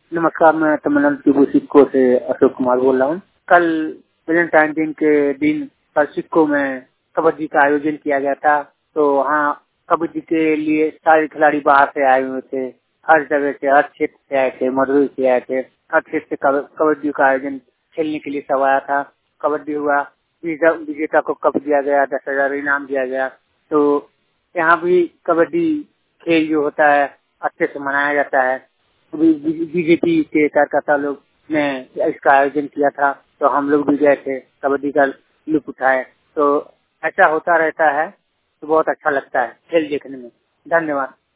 नमस्कार, मैं तमिलनाडु की सिक्को से अशोक कुमार बोल रहा हूँ। कल वैलेंटाइन दिन के दिन कल सिक्को में कबड्डी का आयोजन किया गया था। तो वहाँ कबड्डी के लिए सारे खिलाड़ी बाहर से आए हुए थे। हर जगह से, हर क्षेत्र से आए थे, मधुरई से आए थे। हर क्षेत्र से कबड्डी का आयोजन खेलने के लिए सब आया था। कबड्डी हुआ, विजेता को कप दिया गया, 10,000 इनाम दिया गया। तो यहाँ भी कबड्डी खेल जो होता है अच्छे से मनाया जाता है। बीजेपी के कार्यकर्ता लोग ने इसका आयोजन किया था, तो हम लोग भी गए थे, कबड्डी का लुत्फ उठाए। तो ऐसा होता रहता है तो बहुत अच्छा लगता है खेल देखने में। धन्यवाद।